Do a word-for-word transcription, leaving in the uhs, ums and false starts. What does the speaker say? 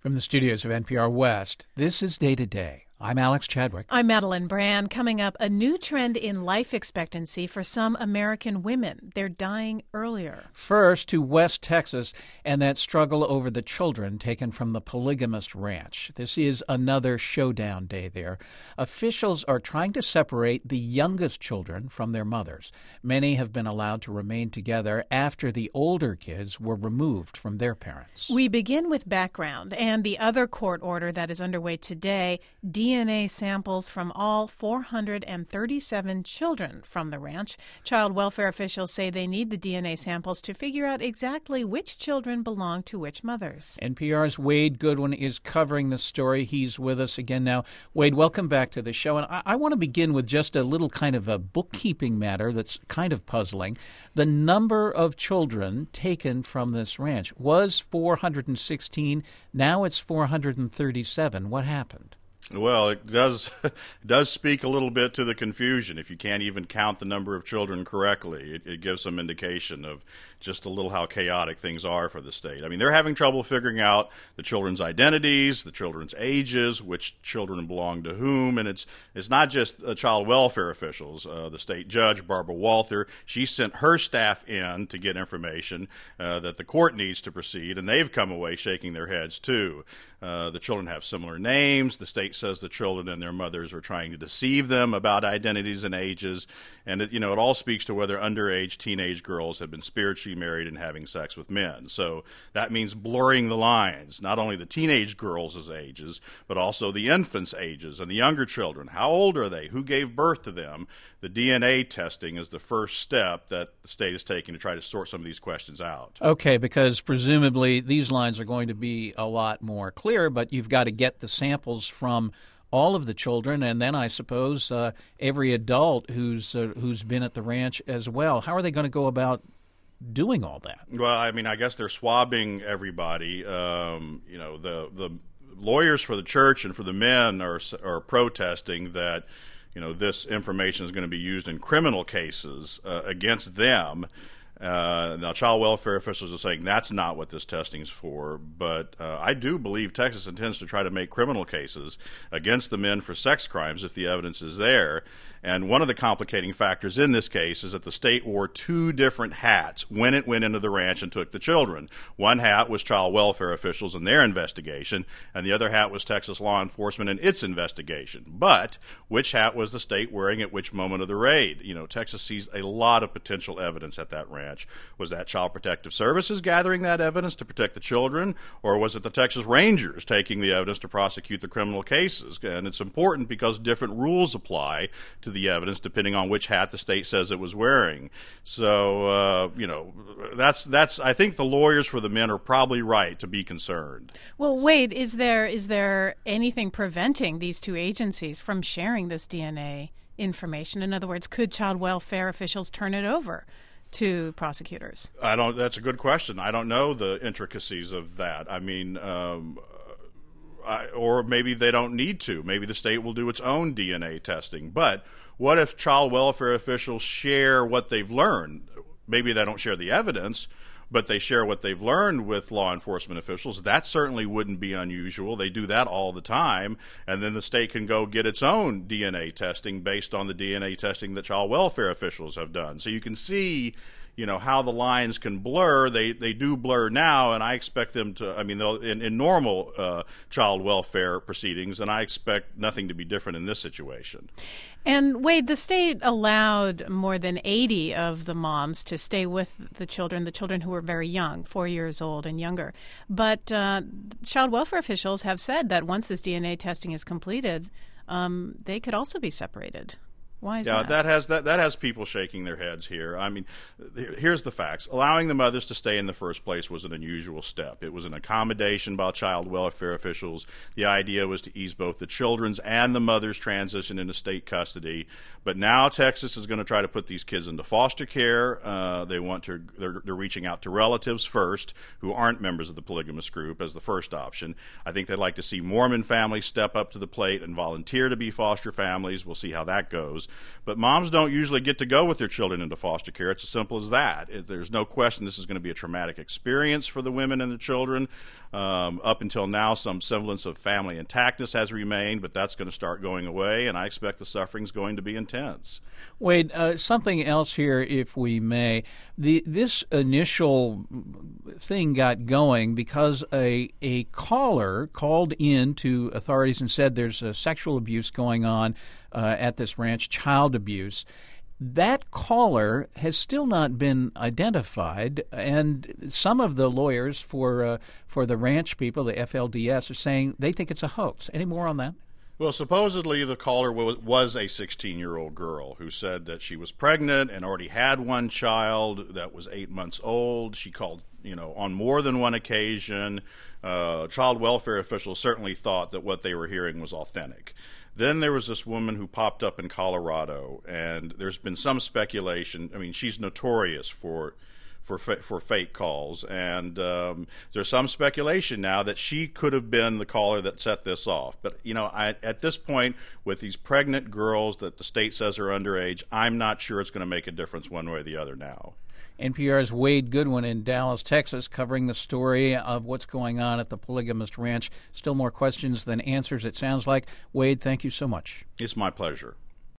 From the studios of N P R West, this is Day to Day. I'm Alex Chadwick. I'm Madeline Brand. Coming up, a new trend in life expectancy for some American women. They're dying earlier. First to West Texas and that struggle over the children taken from the polygamist ranch. This is another showdown day there. Officials are trying to separate the youngest children from their mothers. Many have been allowed to remain together after the older kids were removed from their parents. We begin with background and the other court order that is underway today. D N A samples from all four hundred thirty-seven children from the ranch. Child welfare officials say they need the D N A samples to figure out exactly which children belong to which mothers. N P R's Wade Goodwin is covering the story. He's with us again now. Wade, welcome back to the show. And I, I want to begin with just a little kind of a bookkeeping matter that's kind of puzzling. The number of children taken from this ranch was four hundred sixteen. Now it's four hundred thirty-seven. What happened? Well, it does it does speak a little bit to the confusion. If you can't even count the number of children correctly, it, it gives some indication of just a little how chaotic things are for the state. I mean, they're having trouble figuring out the children's identities, the children's ages, which children belong to whom, and it's it's not just uh, child welfare officials. Uh, the state judge, Barbara Walther, she sent her staff in to get information uh, that the court needs to proceed, and they've come away shaking their heads too. Uh, the children have similar names. The state says the children and their mothers are trying to deceive them about identities and ages. And, it, you know, it all speaks to whether underage teenage girls have been spiritually married and having sex with men. So that means blurring the lines, not only the teenage girls' ages, but also the infants' ages and the younger children. How old are they? Who gave birth to them? The D N A testing is the first step that the state is taking to try to sort some of these questions out. Okay, because presumably these lines are going to be a lot more clear, but you've got to get the samples from all of the children, and then I suppose uh, every adult who's uh, who's been at the ranch as well. How are they going to go about doing all that? Well, I mean, I guess they're swabbing everybody. Um, you know, the the lawyers for the church and for the men are are protesting that, you know, this information is going to be used in criminal cases uh, against them. Uh, now, child welfare officials are saying that's not what this testing is for, but uh, I do believe Texas intends to try to make criminal cases against the men for sex crimes if the evidence is there. And one of the complicating factors in this case is that the state wore two different hats when it went into the ranch and took the children. One hat was child welfare officials in their investigation, and the other hat was Texas law enforcement in its investigation. But which hat was the state wearing at which moment of the raid? You know, Texas sees a lot of potential evidence at that ranch. Was that Child Protective Services gathering that evidence to protect the children, or was it the Texas Rangers taking the evidence to prosecute the criminal cases? And it's important because different rules apply to the evidence depending on which hat the state says it was wearing. So, uh, you know, that's that's. I think the lawyers for the men are probably right to be concerned. Well, Wade, is there is there anything preventing these two agencies from sharing this D N A information? In other words, could child welfare officials turn it over to prosecutors? I don't. That's a good question. I don't know the intricacies of that. I mean, um, I, or maybe they don't need to. Maybe the state will do its own D N A testing. But what if child welfare officials share what they've learned? Maybe they don't share the evidence, but they share what they've learned with law enforcement officials. That certainly wouldn't be unusual. They do that all the time, and then the state can go get its own D N A testing based on the D N A testing that child welfare officials have done. So you can see, you know, how the lines can blur. They they do blur now, and I expect them to, I mean, they'll, in, in normal uh, child welfare proceedings, and I expect nothing to be different in this situation. And Wade, the state allowed more than eighty of the moms to stay with the children, the children who were very young, four years old and younger. But uh, child welfare officials have said that once this D N A testing is completed, um, they could also be separated. Why is yeah, that? that has that, that has people shaking their heads here. I mean, here's the facts. Allowing the mothers to stay in the first place was an unusual step. It was an accommodation by child welfare officials. The idea was to ease both the children's and the mother's transition into state custody. But now Texas is going to try to put these kids into foster care. Uh, they want to they're, they're reaching out to relatives first who aren't members of the polygamous group as the first option. I think they'd like to see Mormon families step up to the plate and volunteer to be foster families. We'll see how that goes. But moms don't usually get to go with their children into foster care. It's as simple as that. It, there's no question this is going to be a traumatic experience for the women and the children. Um, up until now, some semblance of family intactness has remained, but that's going to start going away, and I expect the suffering's going to be intense. Wade, uh, something else here, if we may. The this initial thing got going because a a caller called in to authorities and said there's a sexual abuse going on uh, at this ranch, child abuse. That caller has still not been identified, and some of the lawyers for uh, for the ranch people, the F L D S, are saying they think it's a hoax. Any more on that? Well, supposedly the caller was a sixteen-year-old girl who said that she was pregnant and already had one child that was eight months old. She called, you know, on more than one occasion. Uh, child welfare officials certainly thought that what they were hearing was authentic. Then there was this woman who popped up in Colorado, and there's been some speculation. I mean, she's notorious for for for fake calls, and um, there's some speculation now that she could have been the caller that set this off. But you know, I, at this point, with these pregnant girls that the state says are underage, I'm not sure it's going to make a difference one way or the other now. N P R's Wade Goodwin in Dallas, Texas, covering the story of what's going on at the Polygamist Ranch. Still more questions than answers, it sounds like. Wade, thank you so much. It's my pleasure.